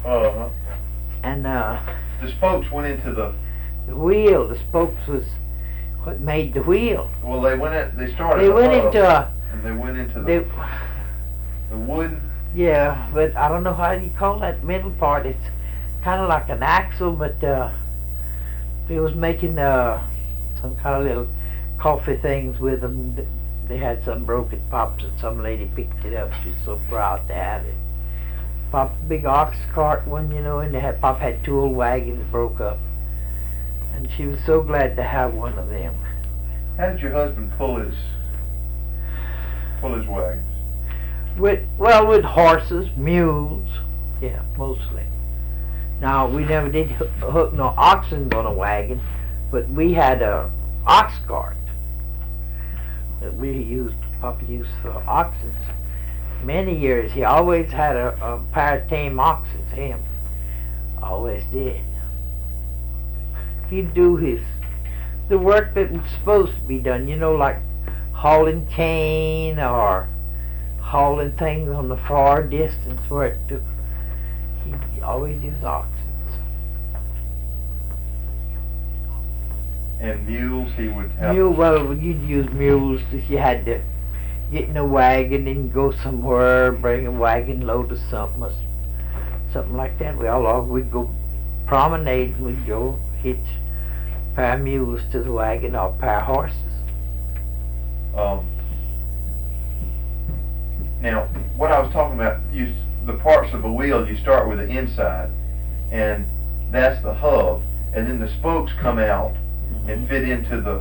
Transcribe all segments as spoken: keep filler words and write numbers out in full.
Uh-huh. And uh, The spokes went into the, the wheel, the spokes was what made the wheel. well, they went in, they started They the went hub, into a, and they went into the, they, the wooden, yeah, but I don't know how you call that middle part. It's kind of like an axle, but uh, they was making uh, some kind of little coffee things with them. They had some broken pops, and some lady picked it up. She was so proud to have it. Pop, big ox cart one, you know, and they had, Pop had two old wagons broke up. And she was so glad to have one of them. how did your husband pull his, pull his wagons? With, well, with horses, mules, yeah, mostly. Now, we never did hook, hook no oxen on a wagon, but we had a ox cart that we used, Papa used for oxen. Many years, he always had a, a pair of tame oxen, him. Always did. He'd do his, the work that was supposed to be done, you know, like hauling cane or hauling things on the far distance where it took. He always used oxen. And mules, he would have. Mule, well, you'd use mules if you had to get in a wagon and go somewhere, bring a wagon load of something, or something like that. We all, we'd go promenade, and we'd go hitch a pair of mules to the wagon or a pair of horses. Um, now, what I was talking about, you, the parts of a wheel, you start with the inside, and that's the hub, and then the spokes come out and fit into the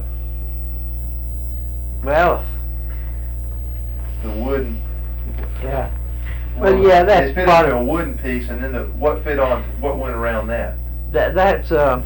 Well, the wooden. yeah. Well, yeah, that's they fit part into of a wooden piece, and then the what fit on what went around that. that. That's uh,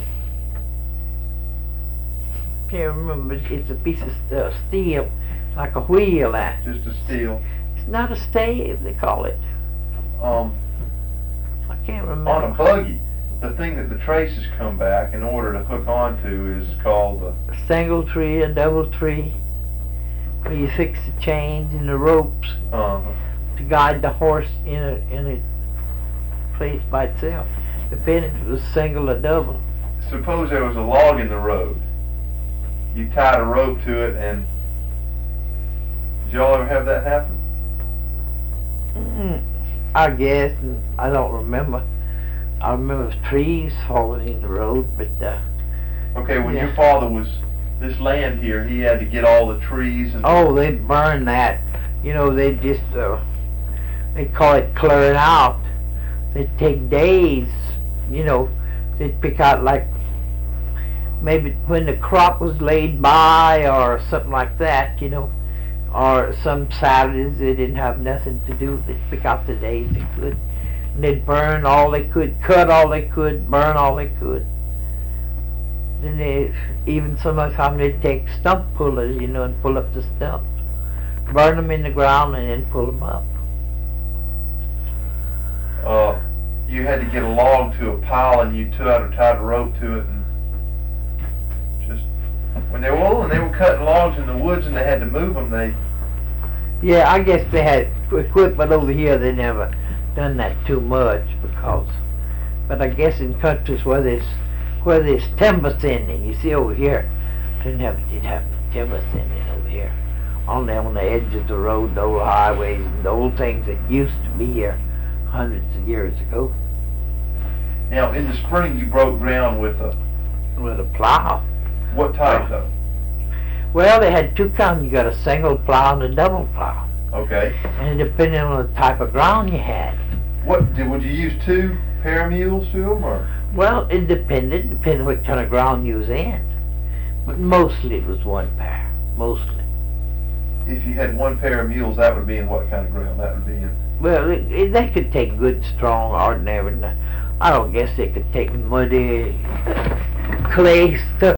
can't remember. It's a piece of uh, steel, like a wheel. That Just a steel. it's not a stave. They call it. Um, I can't remember. on a buggy, the thing that the traces come back in order to hook onto is called the. A single tree, a double tree, where you fix the chains and the ropes Uh, to guide the horse in a in a place by itself. Depending if it was single or double. suppose there was a log in the road. You tied a rope to it, and did y'all ever have that happen? Mm, I guess, and I don't remember. I remember trees falling in the road, but uh, Okay, when Yeah. your father was this land here, he had to get all the trees and. oh, they'd burn that. You know, they'd just, uh, they'd call it clearing out. They'd take days, you know, they'd pick out like, maybe when the crop was laid by or something like that, you know, or some Saturdays they didn't have nothing to do, they'd pick out the days they could. And they'd burn all they could, cut all they could, burn all they could. Then they, even some of the time they'd take stump pullers, you know, and pull up the stumps. Burn them in the ground and then pull them up. Uh, you had to get a log to a pile, and you tied or tied a rope to it, and just when they were old and they were cutting logs in the woods and they had to move them, they. Yeah, I guess they had equipment over here. They never done that too much because, but I guess in countries where there's where there's timber thinning, you see over here, didn't have did have timber thinning over here, only on the edge of the road, the old highways and the old things that used to be here hundreds of years ago. Now, in the spring, you broke ground with a With a plow. what type though? Well, they had two kinds. You got a single plow and a double plow, Okay. and depending on the type of ground you had. What did would you use two pair of mules to them, or? Well, it depended, depending what kind of ground you was in. But mostly it was one pair, mostly. If you had one pair of mules, that would be in what kind of ground? That would be in. Well, it, it, they could take good, strong, ordinary. I don't guess they could take muddy, clay stuff.